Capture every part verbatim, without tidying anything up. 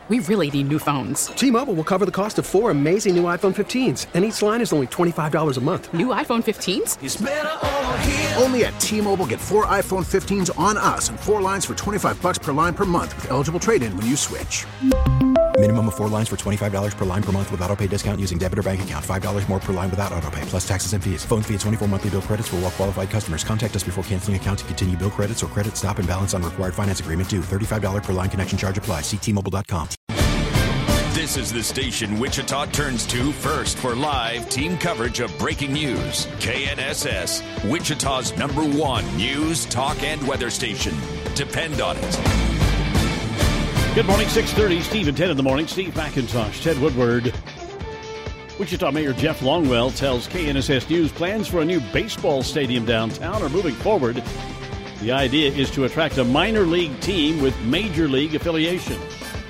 We really need new phones. T-Mobile will cover the cost of four amazing new iPhone fifteens, and each line is only twenty-five dollars a month. New iPhone fifteens? It's better over here. Only at T-Mobile, get four iPhone fifteens on us and four lines for twenty-five dollars per line per month with eligible trade-in when you switch. Minimum of four lines for twenty-five dollars per line per month with autopay discount using debit or bank account. five dollars more per line without autopay, plus taxes and fees. Phone fee at twenty-four monthly bill credits for well-qualified customers. Contact us before canceling account to continue bill credits or credit stop and balance on required finance agreement due. thirty-five dollars per line connection charge applies. See T Mobile dot com. This is the station Wichita turns to first for live team coverage of breaking news. K N S S, Wichita's number one news, talk, and weather station. Depend on it. Good morning, six thirty, Steve and Ted in the morning. Steve McIntosh, Ted Woodward. Wichita Mayor Jeff Longwell tells K N S S News plans for a new baseball stadium downtown are moving forward. The idea is to attract a minor league team with major league affiliation.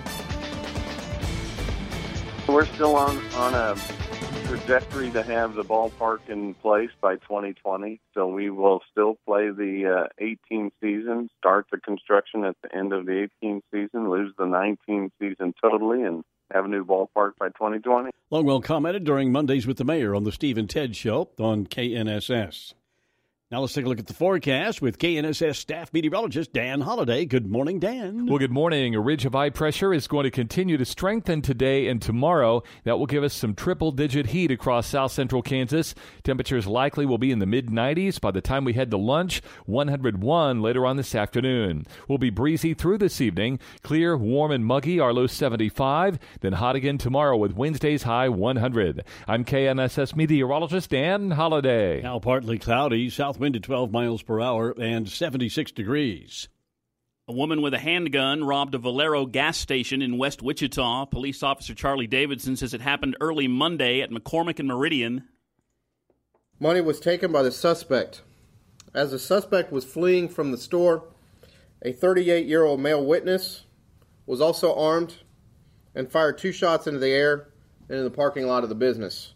We're still on, on a trajectory to have the ballpark in place by twenty twenty, so we will still play the uh, eighteen season, start the construction at the end of the eighteen season, lose the nineteen season totally, and have a new ballpark by twenty twenty. Longwell commented during Mondays with the Mayor on the Steve and Ted Show on K N S S. Now let's take a look at the forecast with K N S S staff meteorologist Dan Holliday. Good morning, Dan. Well, good morning. A ridge of high pressure is going to continue to strengthen today and tomorrow. That will give us some triple-digit heat across south central Kansas. Temperatures likely will be in the mid nineties by the time we head to lunch, one hundred one later on this afternoon. We'll be breezy through this evening. Clear, warm, and muggy, our low seventy-five. Then hot again tomorrow with Wednesday's high one hundred. I'm K N S S meteorologist Dan Holliday. Now partly cloudy, south wind at twelve miles per hour and seventy-six degrees. A woman with a handgun robbed a Valero gas station in West Wichita. Police officer Charlie Davidson says it happened early Monday at McCormick and Meridian. Money was taken by the suspect. As the suspect was fleeing from the store, a thirty-eight-year-old male witness was also armed and fired two shots into the air and in the parking lot of the business.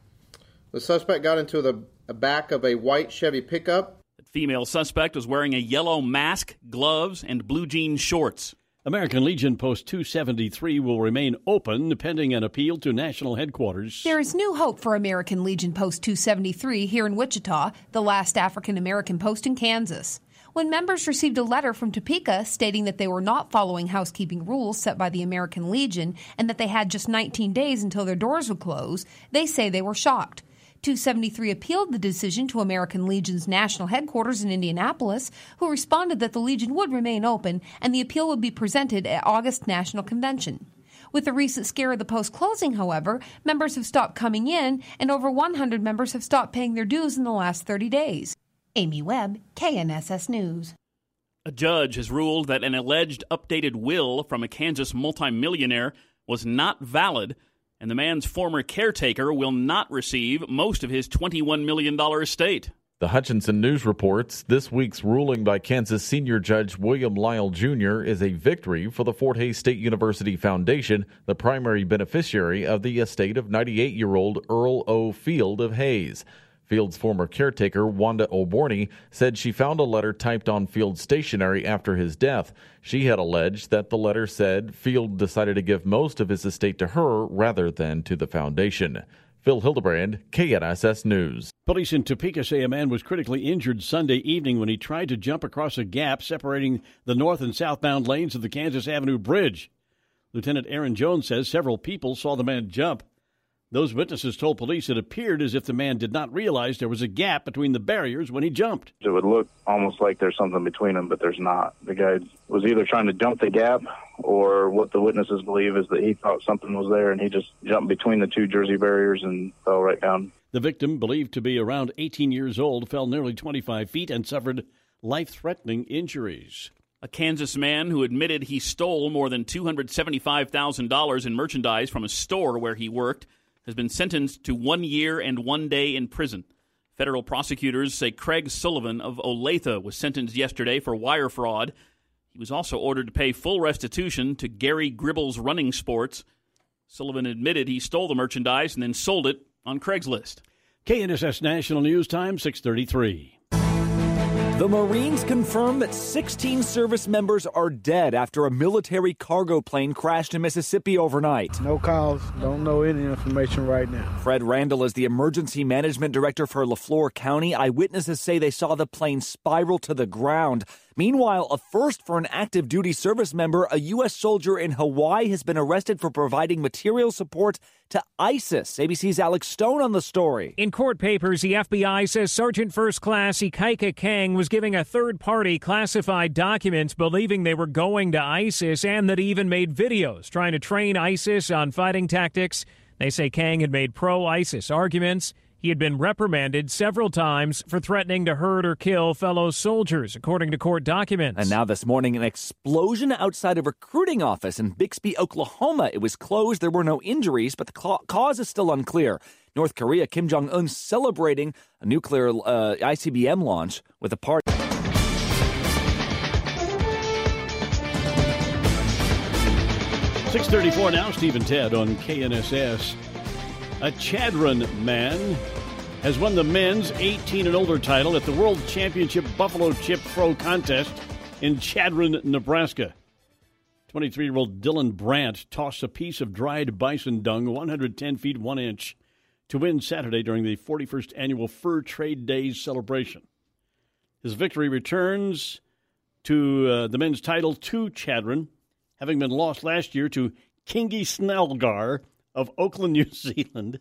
The suspect got into the back of a white Chevy pickup. The female suspect was wearing a yellow mask, gloves, and blue jean shorts. American Legion Post two seventy-three will remain open pending an appeal to national headquarters. There is new hope for American Legion Post two seventy-three here in Wichita, the last African-American post in Kansas. When members received a letter from Topeka stating that they were not following housekeeping rules set by the American Legion and that they had just nineteen days until their doors would close, they say they were shocked. two seventy-three appealed the decision to American Legion's national headquarters in Indianapolis, who responded that the Legion would remain open and the appeal would be presented at August National Convention. With the recent scare of the post closing, however, members have stopped coming in and over one hundred members have stopped paying their dues in the last thirty days. Amy Webb, K N S S News. A judge has ruled that an alleged updated will from a Kansas multimillionaire was not valid, and the man's former caretaker will not receive most of his twenty-one million dollars estate. The Hutchinson News reports this week's ruling by Kansas senior judge William Lyle Junior is a victory for the Fort Hays State University Foundation, the primary beneficiary of the estate of ninety-eight-year-old Earl O. Field of Hays. Field's former caretaker, Wanda O'Borney, said she found a letter typed on Field's stationery after his death. She had alleged that the letter said Field decided to give most of his estate to her rather than to the foundation. Phil Hildebrand, K N S S News. Police in Topeka say a man was critically injured Sunday evening when he tried to jump across a gap separating the north and southbound lanes of the Kansas Avenue Bridge. Lieutenant Aaron Jones says several people saw the man jump. Those witnesses told police it appeared as if the man did not realize there was a gap between the barriers when he jumped. It would look almost like there's something between them, but there's not. The guy was either trying to jump the gap, or what the witnesses believe is that he thought something was there, and he just jumped between the two Jersey barriers and fell right down. The victim, believed to be around eighteen years old, fell nearly twenty-five feet and suffered life-threatening injuries. A Kansas man who admitted he stole more than two hundred seventy-five thousand dollars in merchandise from a store where he worked has been sentenced to one year and one day in prison. Federal prosecutors say Craig Sullivan of Olathe was sentenced yesterday for wire fraud. He was also ordered to pay full restitution to Gary Gribbles Running Sports. Sullivan admitted he stole the merchandise and then sold it on Craigslist. K N S S National News Time, six thirty-three. The Marines confirm that sixteen service members are dead after a military cargo plane crashed in Mississippi overnight. No calls, don't know any information right now. Fred Randall is the emergency management director for LaFleur County. Eyewitnesses say they saw the plane spiral to the ground. Meanwhile, a first for an active duty service member, a U S soldier in Hawaii has been arrested for providing material support to ISIS. A B C's Alex Stone on the story. In court papers, the F B I says Sergeant First Class Ikaika Kang was giving a third party classified documents believing they were going to ISIS, and that he even made videos trying to train ISIS on fighting tactics. They say Kang had made pro-ISIS arguments. He had been reprimanded several times for threatening to hurt or kill fellow soldiers, according to court documents. And now this morning, an explosion outside a recruiting office in Bixby, Oklahoma. It was closed. There were no injuries, but the cause is still unclear. North Korea, Kim Jong-un celebrating a nuclear uh, I C B M launch with a party. six thirty-four now, Steve and Ted on K N S S. A Chadron man has won the men's eighteen and older title at the World Championship Buffalo Chip Throw Contest in Chadron, Nebraska. twenty-three-year-old Dylan Brandt tossed a piece of dried bison dung one hundred ten feet one inch to win Saturday during the forty-first annual Fur Trade Days celebration. His victory returns to uh, the men's title to Chadron, having been lost last year to Kingi Snellgar of Auckland, New Zealand.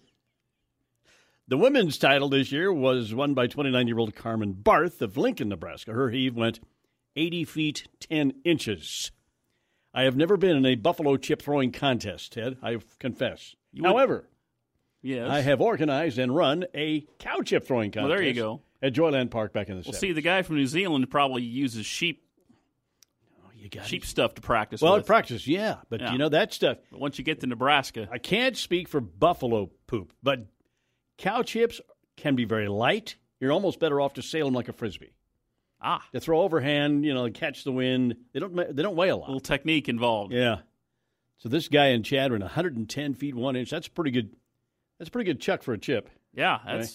The women's title this year was won by twenty-nine-year-old Carmen Barth of Lincoln, Nebraska. Her heave went eighty feet ten inches. I have never been in a buffalo chip throwing contest, Ted, I confess. You However, yes. I have organized and run a cow chip throwing contest. Well, there you go. At Joyland Park back in the Well, seventies. see, the guy from New Zealand probably uses sheep you got sheep stuff to practice well, with. practice, yeah. But, Yeah. you know, that stuff. But once you get to Nebraska. I can't speak for buffalo poop, but cow chips can be very light. You're almost better off to sail them like a Frisbee. Ah. To throw overhand, you know, catch the wind. They don't They don't weigh a lot. A little technique involved. Yeah. So this guy in Chadron, one hundred ten feet one inch. That's pretty good. That's a pretty good chuck for a chip. Yeah, that's,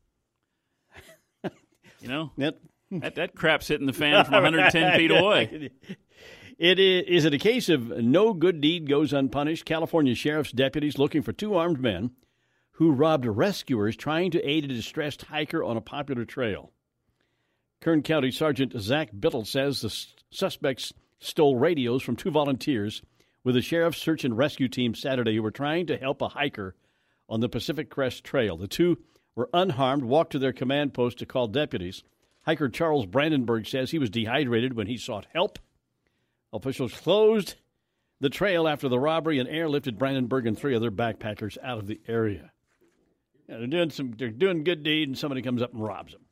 right? you know, that, that, that crap's hitting the fan from one hundred ten feet away. It is, is it a case of no good deed goes unpunished? California sheriff's deputies looking for two armed men who robbed rescuers trying to aid a distressed hiker on a popular trail. Kern County Sergeant Zach Bittle says the suspects stole radios from two volunteers with the sheriff's search and rescue team Saturday who were trying to help a hiker on the Pacific Crest Trail. The two were unharmed, walked to their command post to call deputies. Hiker Charles Brandenburg says he was dehydrated when he sought help. Officials closed the trail after the robbery and airlifted Brandenburg and three other backpackers out of the area. Yeah, they're doing some. They're doing good deed, and somebody comes up and robs them.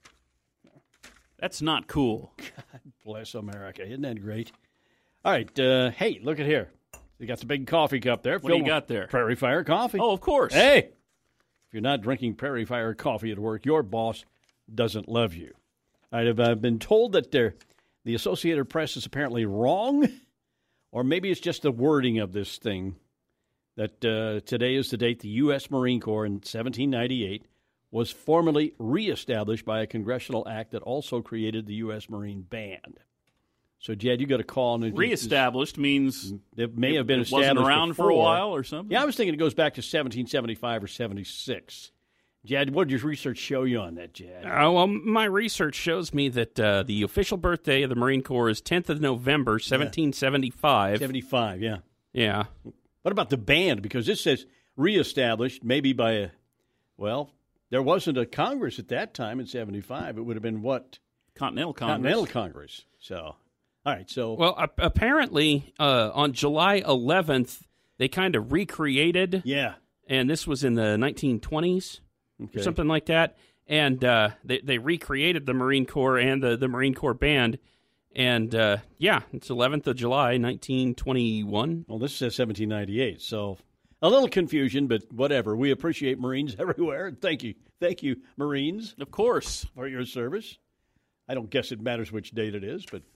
That's not cool. God bless America. Isn't that great? All right. Uh, hey, look at here. You got the big coffee cup there. What do you got there? Prairie Fire coffee. Oh, of course. Hey, if you're not drinking Prairie Fire coffee at work, your boss doesn't love you. I have uh, been told that they're. The Associated Press is apparently wrong, or maybe it's just the wording of this thing, that uh, today is the date the U S Marine Corps in seventeen ninety-eight was formally reestablished by a congressional act that also created the U S Marine Band. So, Jed, you got a call. And reestablished means it may it, have been it established wasn't around before. for a while or something? Yeah, I was thinking it goes back to seventeen seventy-five or seventy-six. Jad, what did your research show you on that, Jad? Uh, well, my research shows me that uh, the official birthday of the Marine Corps is tenth of November, seventeen seventy-five. seventy-five, yeah. Yeah. What about the band? Because this says reestablished, maybe by a, well, there wasn't a Congress at that time in seventy-five. It would have been what? Continental Congress. Continental Congress. So, all right, so. Well, uh, apparently uh, on July eleventh, they kind of recreated. Yeah. And this was in the nineteen twenties. Okay. Or something like that, and uh, they they recreated the Marine Corps and the, the Marine Corps Band, and uh, yeah, it's eleventh of July, nineteen twenty-one. Well, this says seventeen ninety-eight, so a little confusion, but whatever. We appreciate Marines everywhere. Thank you, thank you, Marines, of course, for your service. I don't guess it matters which date it is, but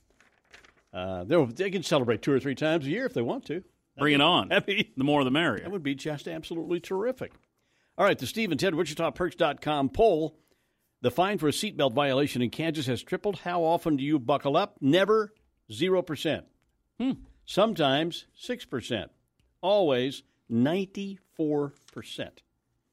uh, they can celebrate two or three times a year if they want to. Bring it on. Be, the more the merrier. That would be just absolutely terrific. All right, the Steve and Ted Wichita Perks dot com poll. The fine for a seatbelt violation in Kansas has tripled. How often do you buckle up? Never. Zero percent. Hmm. Sometimes six percent. Always ninety-four percent.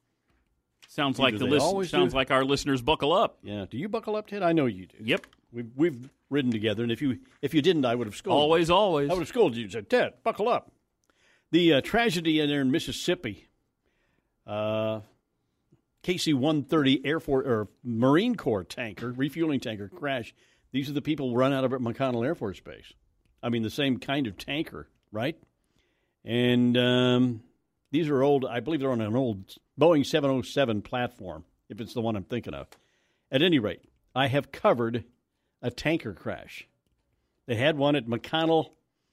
Sounds like Do the they list. always Sounds do? like our listeners buckle up. Yeah. Do you buckle up, Ted? I know you do. Yep. We've we've ridden together, and if you if you didn't, I would have scolded. Always, you. always. I would have scolded you and said, "Ted, buckle up." The uh, tragedy in there in Mississippi, uh, K C one thirty Air Force or Marine Corps tanker, refueling tanker crash. These are the people run out of at McConnell Air Force Base. I mean, the same kind of tanker, right? And um, these are old. I believe they're on an old Boeing seven oh seven platform, if it's the one I'm thinking of. At any rate, I have covered a tanker crash. They had one at McConnell,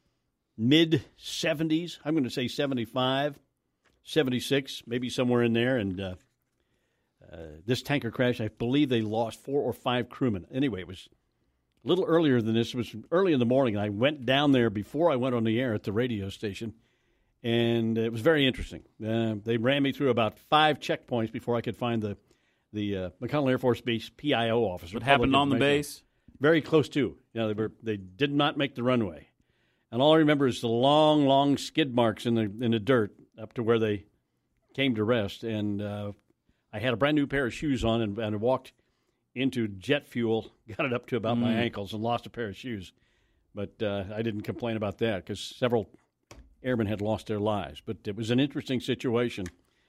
mid-seventies. I'm going to say seventy-five, seventy-six, maybe somewhere in there. And uh, uh, this tanker crash, I believe they lost four or five crewmen. Anyway, it was a little earlier than this. It was early in the morning. I went down there before I went on the air at the radio station, and it was very interesting. Uh, they ran me through about five checkpoints before I could find the the uh, McConnell Air Force Base P I O office. What happened on the base? Very close to. You know, they were they did not make the runway, and all I remember is the long, long skid marks in the in the dirt up to where they came to rest. And uh, I had a brand new pair of shoes on, and, and walked into jet fuel, got it up to about mm. my ankles, and lost a pair of shoes. But uh, I didn't complain about that because several airmen had lost their lives. But it was an interesting situation.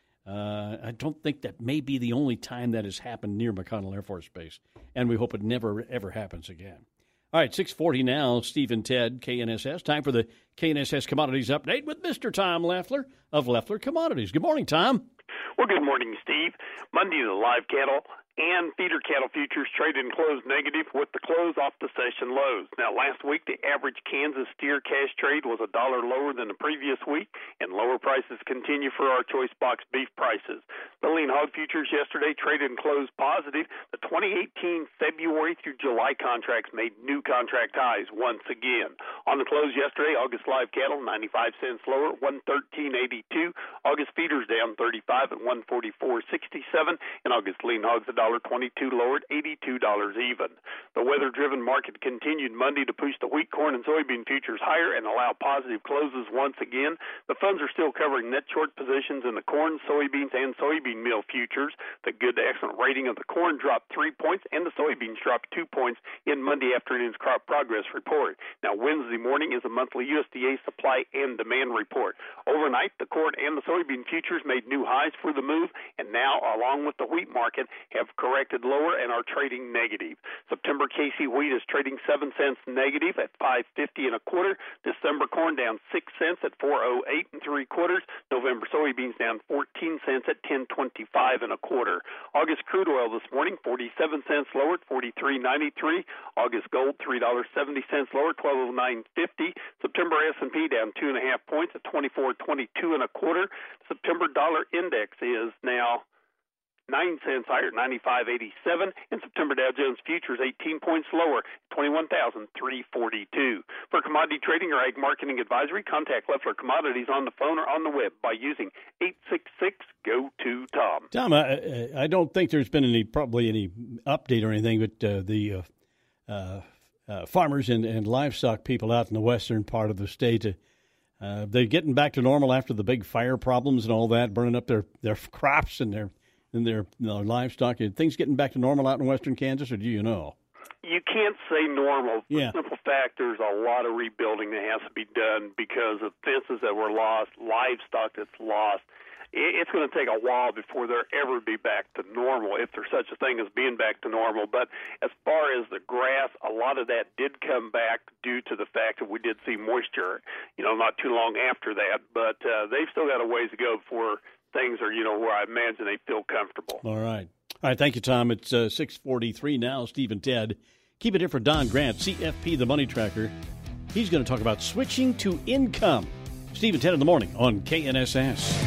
Uh, I don't think that may be the only time that has happened near McConnell Air Force Base, and we hope it never, ever happens again. All right, six forty now, Steve and Ted, K N S S. Time for the K N S S Commodities Update with Mister Tom Leffler of Leffler Commodities. Good morning, Tom. Well, good morning, Steve. Monday, the live cattle and feeder cattle futures traded and closed negative with the close off the session lows. Now, last week, the average Kansas steer cash trade was a dollar lower than the previous week, and lower prices continue for our choice box beef prices. The lean hog futures yesterday traded and closed positive. The twenty eighteen February through July contracts made new contract highs once again. On the close yesterday, August live cattle ninety-five cents lower, one thirteen eighty-two. August feeders down thirty-five at one forty-four sixty-seven, and August lean hogs a dollar twenty-two lowered, eighty-two dollars even. The weather-driven market continued Monday to push the wheat, corn, and soybean futures higher and allow positive closes once again. The funds are still covering net short positions in the corn, soybeans, and soybean meal futures. The good to excellent rating of the corn dropped three points, and the soybeans dropped two points in Monday afternoon's crop progress report. Now, Wednesday morning is a monthly U S D A supply and demand report. Overnight, the corn and the soybean futures made new highs for the move, and now, along with the wheat market, have corrected lower and are trading negative. September K C wheat is trading seven cents negative at five fifty and a quarter. December corn down six cents at four oh eight and three quarters. November soybeans down fourteen cents at ten twenty-five and a quarter. August crude oil this morning forty-seven cents lower at forty-three ninety-three. August gold three dollars and seventy cents lower, twelve oh nine fifty. September S and P down two and a half points at twenty-four twenty-two and a quarter. September dollar index is now nine cents higher, ninety-five eighty-seven, and September Dow Jones futures eighteen points lower, twenty-one thousand three hundred forty-two. For commodity trading or ag marketing advisory, contact Leffler Commodities on the phone or on the web by using eight six six, G O two, Tom. Tom, I, I don't think there's been any probably any update or anything, but uh, the uh, uh, uh, farmers and, and livestock people out in the western part of the state, uh, they're getting back to normal after the big fire problems and all that, burning up their, their crops and their and their, their livestock. Are things getting back to normal out in western Kansas, or do you know? You can't say normal. For yeah. the simple fact, there's a lot of rebuilding that has to be done because of fences that were lost, livestock that's lost. It's going to take a while before they'll ever be back to normal, if there's such a thing as being back to normal. But as far as the grass, a lot of that did come back due to the fact that we did see moisture, you know, not too long after that. But uh, they've still got a ways to go before things are, you know, where I imagine they feel comfortable. All right. All right, thank you, Tom. It's uh, six forty-three now. Steve and Ted. Keep it here for Don Grant, C F P, the Money Tracker. He's going to talk about switching to income. Steve and Ted in the morning on K N S S.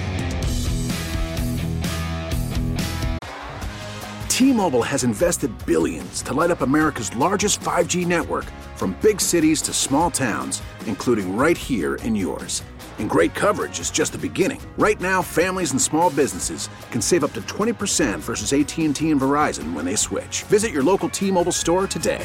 T-Mobile has invested billions to light up America's largest five G network, from big cities to small towns, including right here in yours. And great coverage is just the beginning. Right now, families and small businesses can save up to twenty percent versus A T and T and Verizon when they switch. Visit your local T-Mobile store today.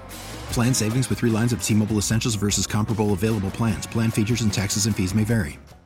Plan savings with three lines of T-Mobile Essentials versus comparable available plans. Plan features and taxes and fees may vary.